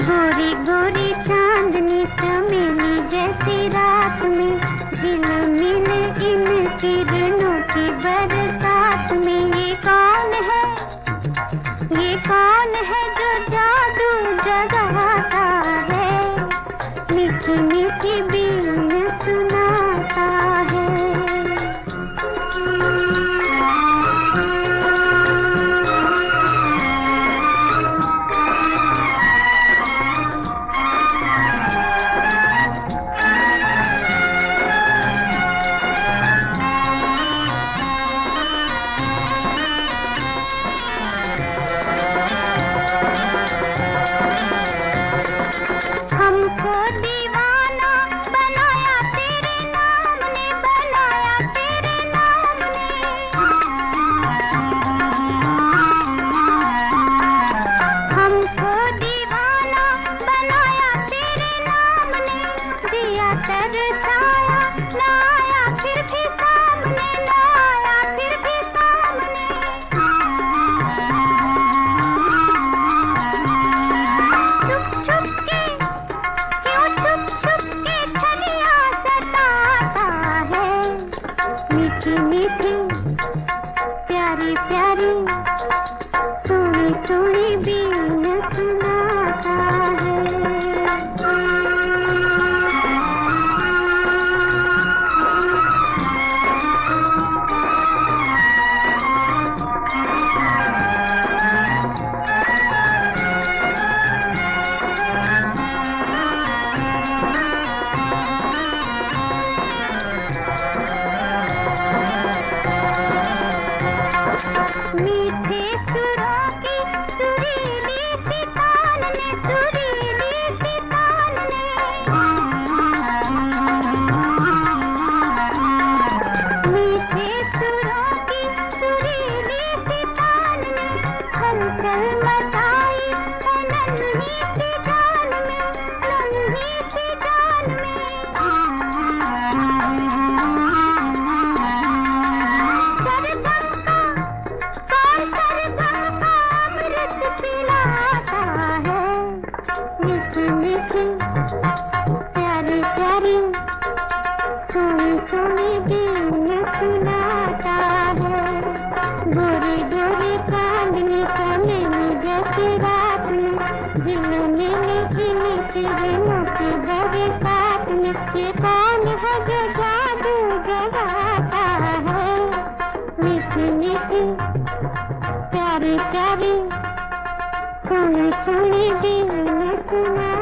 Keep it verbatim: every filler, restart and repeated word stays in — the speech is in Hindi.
गोरी गोरी चांदनी चमेली जैसी रात में झिलमिल इन किरणों की बरसात में। ये कौन है, ये कौन है जो जादू जगाता है, मीठी मीठी बीन सुनाता है। हमको दीवाना बनाया तेरे नाम ने, बनाया तेरे नाम ने। हमको दीवाना बनाया तेरे नाम ने, दिया तरसाया ना आया फिर भी सामने, ना आया फिर भी सामने। छुप छुप के क्यों छुप छुप के छलिया सताता है, मीठी मीठी प्यारी प्यारी सोनी सोनी बीन सुनाता है। मीठे सुरों की सुरीली सी तान ने, सुरीली सी तान ने। मीठे सुरों की सुरीली सी तान ने, हलचल मचाई है नन्ही सी जान में, नन्ही सी जान में। सरगम का कौन सरगम का अमृत पिलाता है, मीठी मीठी प्यारी प्यारी सोनी सोनी बीन सुनाता है। गोरी गोरी चांदनी चमेली जैसी रात में झिलमिल इन किरणों की बरसात में। ये कौन है जो जादू जगाता है, मीठी मीठी प्यारी प्यारी सोनी सोनी बीन सुना।